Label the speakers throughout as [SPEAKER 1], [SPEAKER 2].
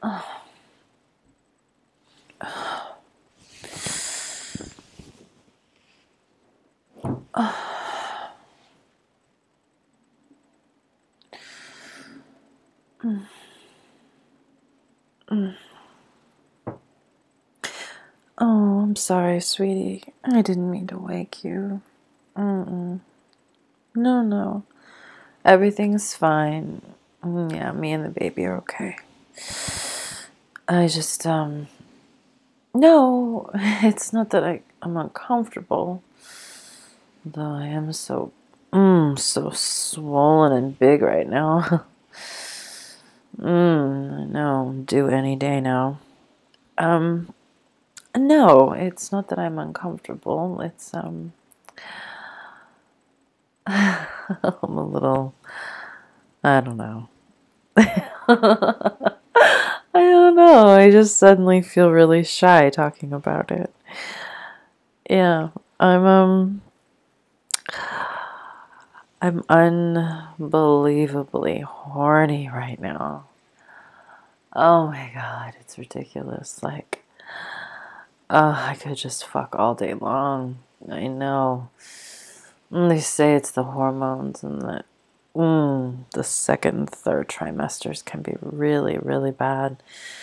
[SPEAKER 1] Oh, I'm sorry, sweetie. I didn't mean to wake you. Mm-mm. No. Everything's fine. Yeah, me and the baby are okay. I just, no, it's not that I'm uncomfortable. Though I am so swollen and big right now. I know, due any day now. No, it's not that I'm uncomfortable. It's, I'm a little, I don't know. I don't know. I just suddenly feel really shy talking about it. Yeah, I'm unbelievably horny right now. Oh my God, it's ridiculous. Like, I could just fuck all day long. I know. They say it's the hormones and that the second and third trimesters can be really, really bad.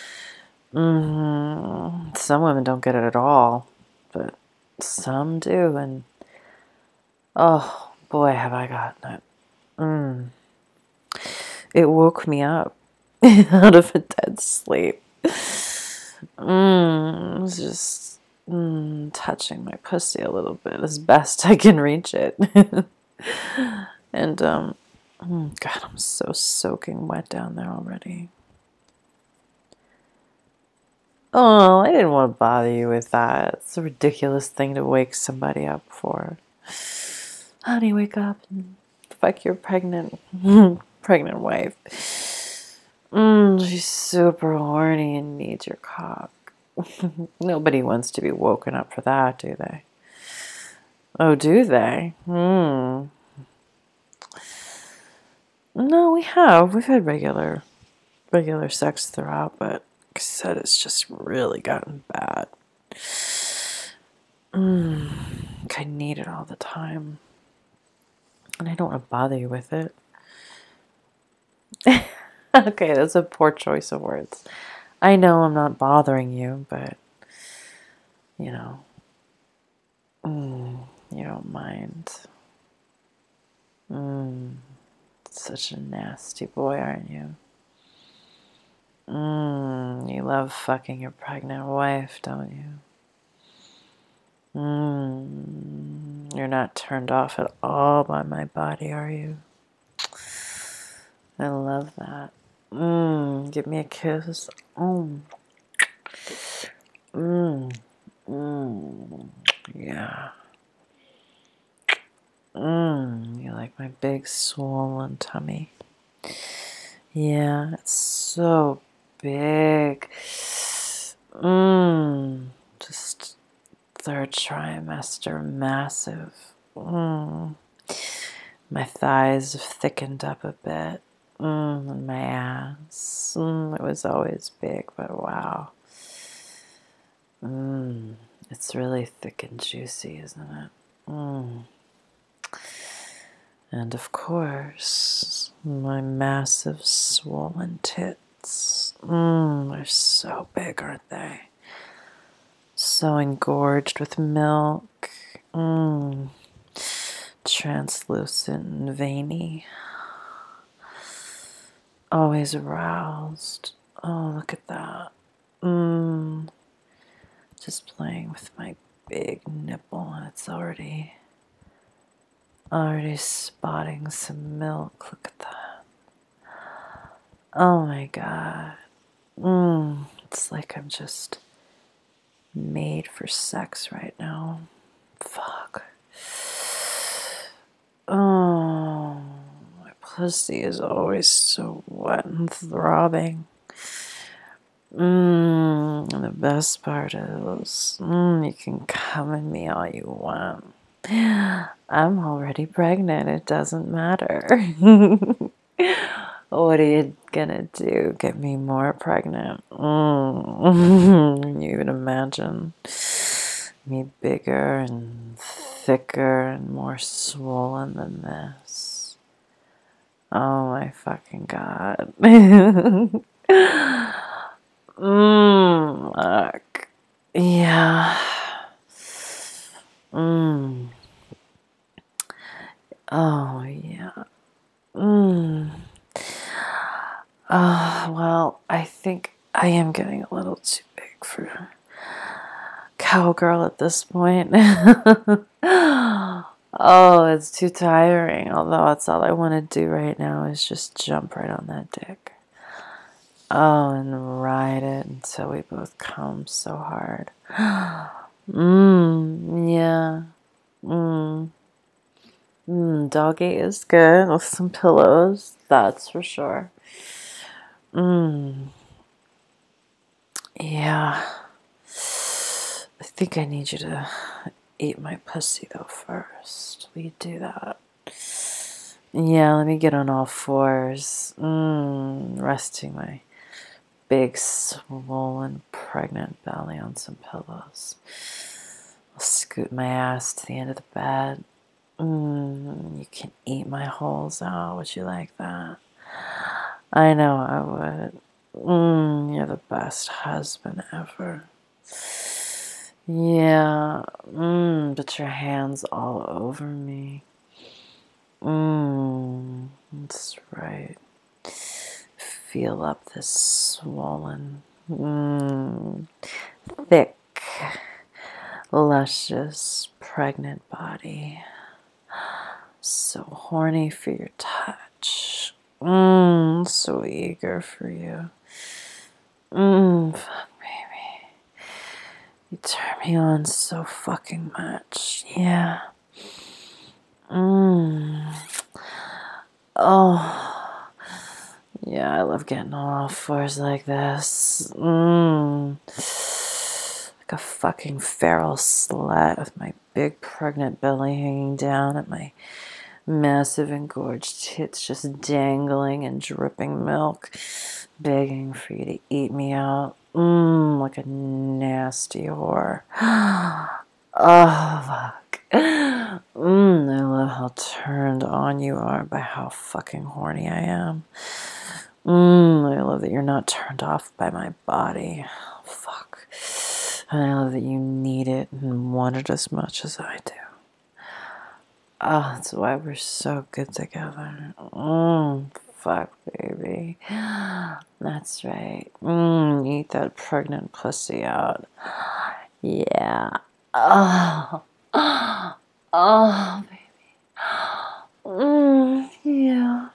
[SPEAKER 1] Some women don't get it at all, but some do, and oh boy, have I gotten it. It woke me up out of a dead sleep. It was just touching my pussy a little bit as best I can reach it. And God, I'm so soaking wet down there already. Oh, I didn't want to bother you with that. It's a ridiculous thing to wake somebody up for. Honey, wake up and fuck your pregnant wife. She's super horny and needs your cock. Nobody wants to be woken up for that, do they? Oh, do they? No, we have. We've had regular sex throughout, but like I said, it's just really gotten bad. I need it all the time. And I don't want to bother you with it. Okay, that's a poor choice of words. I know I'm not bothering you, but, you know, you don't mind. Such a nasty boy, aren't you? You love fucking your pregnant wife, don't you? You're not turned off at all by my body, are you? I love that. Give me a kiss. Yeah. You like my big swollen tummy? Yeah, it's so big. Just third trimester, massive. My thighs have thickened up a bit. And my ass. It was always big, but wow. It's really thick and juicy, isn't it? And of course, my massive swollen tits. They're so big, aren't they? So engorged with milk. Translucent and veiny. Always aroused. Oh, look at that. Just playing with my big nipple, and it's already spotting some milk. Look at that. Oh my God. It's like I'm just made for sex right now. Fuck. Oh, my pussy is always so wet and throbbing. And the best part is, you can come in me all you want. I'm already pregnant. It doesn't matter. What are you gonna do? Get me more pregnant? Can you even imagine me bigger and thicker and more swollen than this? Oh my fucking god. Fuck. Yeah. Oh yeah. Well, I think I am getting a little too big for cowgirl at this point. Oh, it's too tiring. Although that's all I want to do right now is just jump right on that dick. Oh, and ride it until we both come so hard. Yeah. Doggy is good with some pillows, that's for sure. Yeah. I think I need you to eat my pussy though first. Will you do that? Yeah, let me get on all fours. Resting my big, swollen, pregnant belly on some pillows. I'll scoot my ass to the end of the bed. You can eat my holes out. Would you like that? I know I would. You're the best husband ever. Yeah. Put your hands all over me. That's right. Feel up this swollen, thick, luscious, pregnant body. So horny for your touch. So eager for you. Fuck, baby. You turn me on so fucking much. Yeah. Oh. Yeah, I love getting on all fours like this. Like a fucking feral slut with my big pregnant belly hanging down and my massive engorged tits just dangling and dripping milk, begging for you to eat me out. Like a nasty whore. Oh, fuck. I love how turned on you are by how fucking horny I am. I love that you're not turned off by my body. Oh, fuck. And I love that you need it and want it as much as I do. Oh, that's why we're so good together. Fuck, baby. That's right. Eat that pregnant pussy out. Yeah. Oh, baby. Yeah.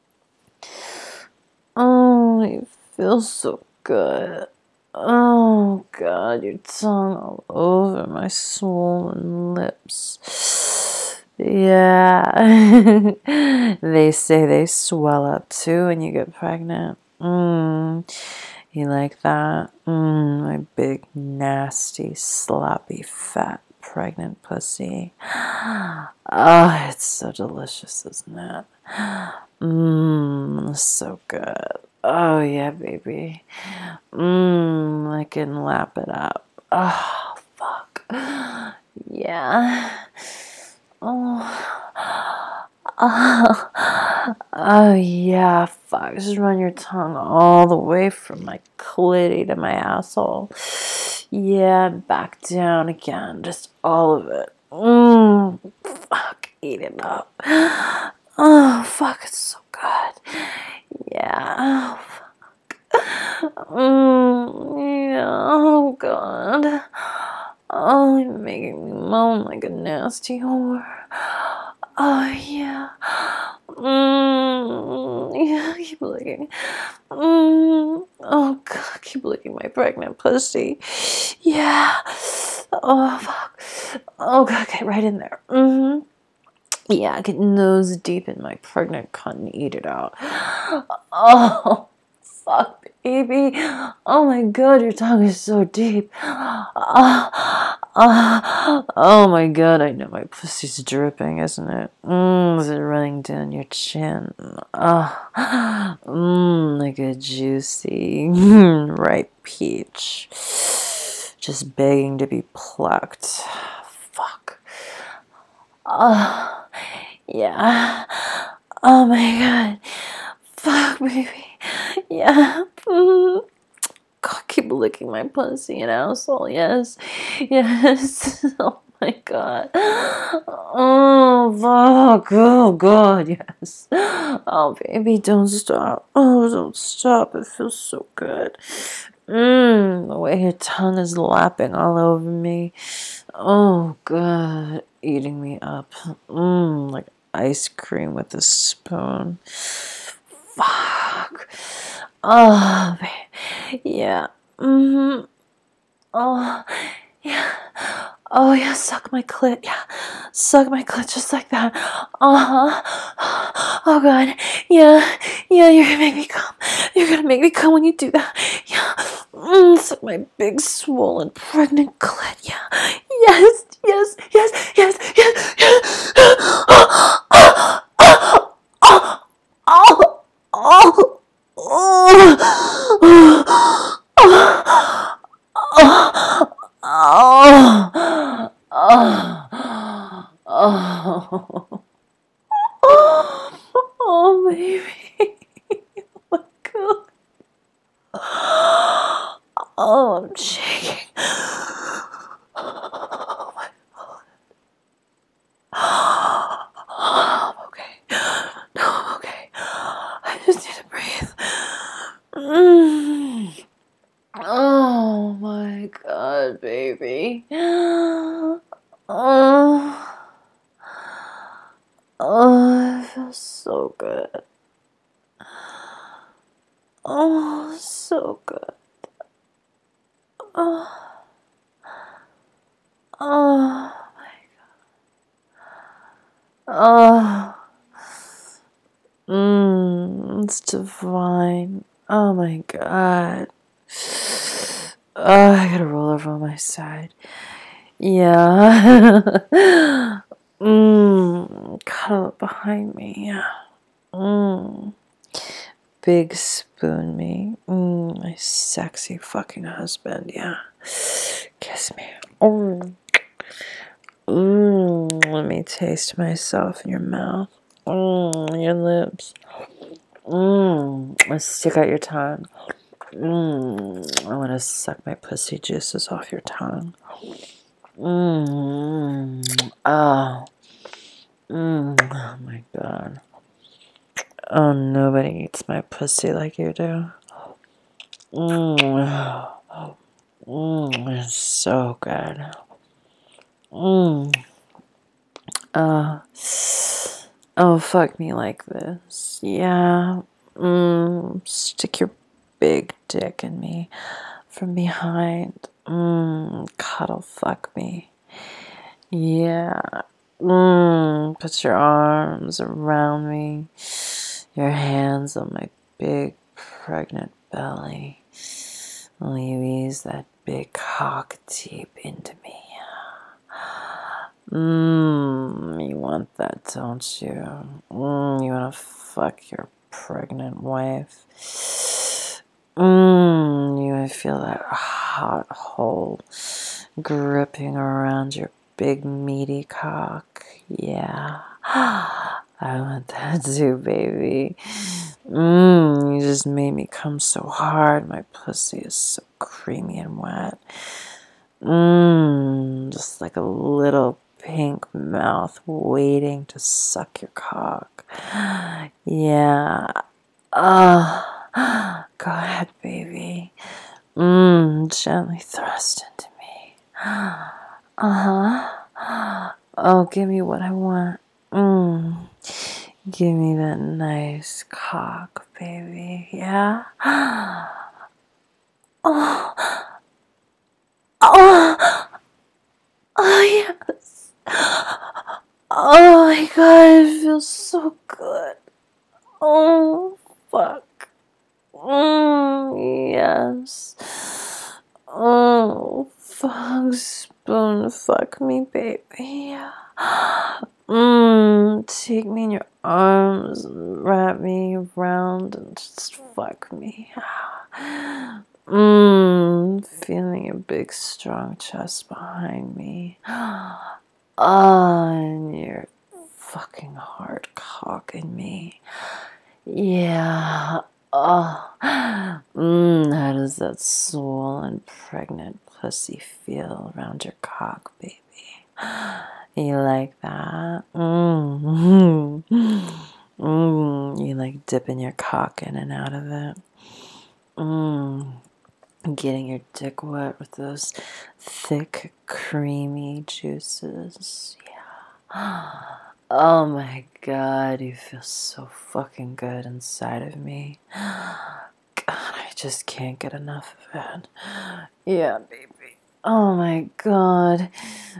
[SPEAKER 1] Oh, you feel so good. Oh, God, your tongue all over my swollen lips. Yeah. They say they swell up too when you get pregnant. You like that? My big, nasty, sloppy, fat, pregnant pussy. Oh, it's so delicious, isn't it? So good. Oh, yeah, baby. I can lap it up. Oh, fuck. Yeah. Oh, yeah, fuck. Just run your tongue all the way from my clitty to my asshole. Yeah, back down again. Just all of it. Fuck. Eat it up. Oh, fuck. It's so good. Yeah. Oh, fuck. Yeah. Oh, God. Oh, you're making me moan like a nasty whore. Oh, yeah. Yeah, keep licking. Oh, God, keep licking my pregnant pussy. Yeah. Oh, fuck. Oh, God, get right in there. Yeah, get nose deep in my pregnant cunt and eat it out. Oh, fuck, baby. Oh my God, your tongue is so deep. Oh my God, I know my pussy's dripping, isn't it? Is it running down your chin? I like a juicy, ripe peach. Just begging to be plucked. Fuck. Oh, yeah. Oh my god. Fuck, baby. Yeah. God, keep licking my pussy and asshole. Yes. Yes. Oh my god. Oh, fuck. Oh, god. Yes. Oh, baby, don't stop. Oh, don't stop. It feels so good. The way your tongue is lapping all over me. Oh, god. Eating me up. Like ice cream with a spoon. Fuck. Oh, yeah. Oh, yeah. Oh, yeah. Suck my clit. Yeah. Suck my clit just like that. Oh, God. Yeah. Yeah, you're gonna make me come. You're gonna make me come when you do that. Yeah. Suck my big, swollen, pregnant clit. Yeah. Yes. Yes. Yes. Yes. Yes. Yes. Oh. Oh. Oh, baby. Oh, my God. Oh, I'm shaking. Oh, my God. I'm okay. No, I'm okay. I just need to breathe. Oh my god, baby. Oh, it feels so good. Oh, so good. Oh, oh my god. Oh, it's divine. Oh my god. Oh, I gotta roll over on my side. Yeah. Cuddle up behind me. Yeah. Big spoon me. My sexy fucking husband. Yeah. Kiss me. Let me taste myself in your mouth. Your lips. Let's stick out your tongue. I want to suck my pussy juices off your tongue. Oh my god. Oh, nobody eats my pussy like you do. It's so good. Oh, fuck me like this. Yeah. Stick your big dick in me from behind. Cuddle fuck me. Yeah. Put your arms around me. Your hands on my big pregnant belly. Will you ease that big cock deep into me? You want that, don't you? You want to fuck your pregnant wife? You want to feel that hot hole gripping around your big meaty cock? Yeah. I want that too, baby. You just made me come so hard. My pussy is so creamy and wet. Just like a little pink mouth waiting to suck your cock. Yeah. Go ahead, baby. Gently thrust into me. Oh, give me what I want. Give me that nice cock, baby. Yeah? Oh, yes. Oh my god, it feels so good. Oh, fuck. Yes. Oh, fuck. Spoon, fuck me, baby. Take me in your arms and wrap me around and just fuck me. Feeling your big, strong chest behind me. And your fucking hard cock in me. Yeah. Oh. How does that swollen, pregnant pussy feel around your cock, baby? You like that? You like dipping your cock in and out of it? Getting your dick wet with those thick, creamy juices. Yeah. Oh my god, you feel so fucking good inside of me. God, I just can't get enough of it. Yeah, baby. Oh my god.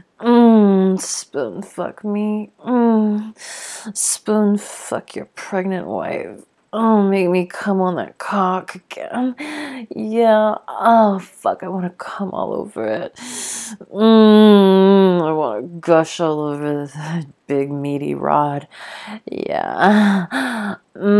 [SPEAKER 1] Spoon fuck me. Spoon fuck your pregnant wife. Oh, make me come on that cock again. Yeah. Oh, fuck. I want to come all over it. I want to gush all over that big meaty rod. Yeah.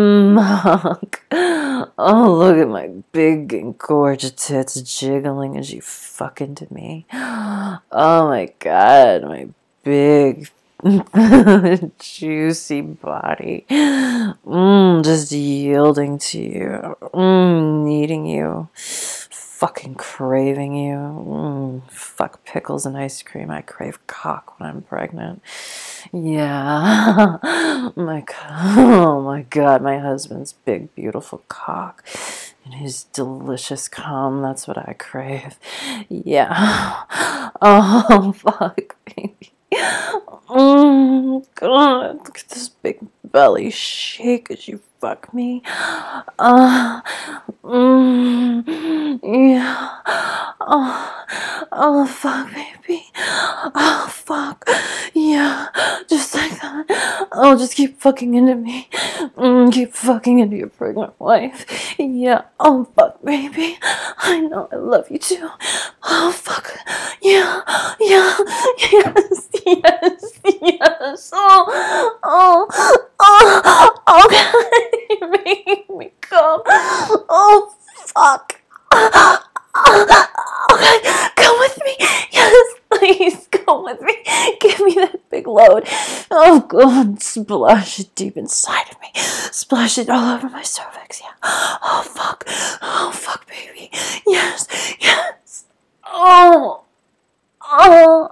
[SPEAKER 1] Oh, look at my big and gorgeous tits jiggling as you fuck into me. Oh my god, my big juicy body. Just yielding to you. Needing you. Fucking craving you. Fuck pickles and ice cream. I crave cock when I'm pregnant. Yeah. Oh my god, my husband's big, beautiful cock. And his delicious cum. That's what I crave. Yeah. Oh, fuck, baby. God, look at this big belly shake as you fuck me. Yeah. Oh, fuck, baby. Oh, fuck. Yeah. Just like that. Oh, just keep fucking into me. Keep fucking into your pregnant wife. Yeah. Oh, fuck, baby. I know I love you too. Oh, fuck. Yeah. Yeah. Yes. Yes. Yes. Oh, God. You're making me come. Oh, fuck. Okay, come with me. Yes, please, come with me. Give me that big load. Oh, God, splash it deep inside of me. Splash it all over my cervix, yeah. Oh, fuck. Oh, fuck, baby. Yes, yes. Oh. Oh.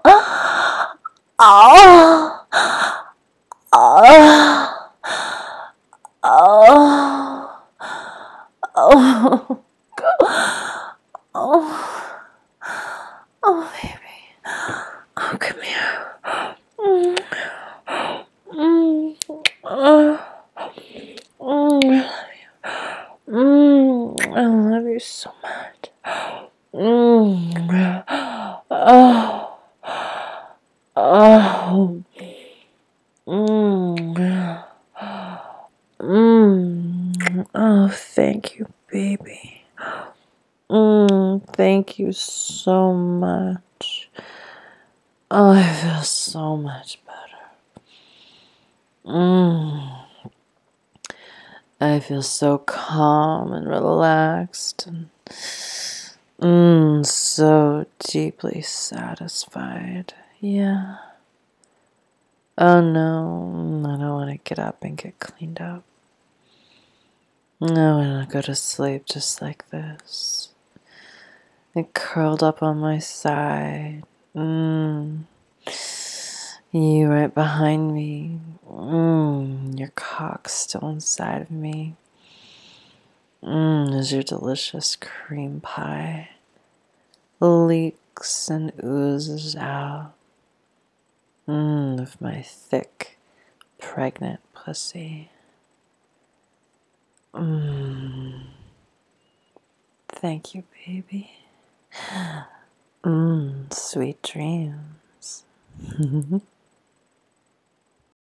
[SPEAKER 1] Oh. Oh. Oh. Oh. Oh. Oh, baby. Oh, come here. I love you so much. Oh. Oh. Oh, thank you, baby. Thank you so much. Oh, I feel so much better. I feel so calm and relaxed and so deeply satisfied. Yeah. Oh no, I don't want to get up and get cleaned up. No, I want to go to sleep just like this. And curled up on my side. You right behind me. Your cock still inside of me. As your delicious cream pie leaks and oozes out of my thick, pregnant pussy. Thank you, baby. Sweet dreams.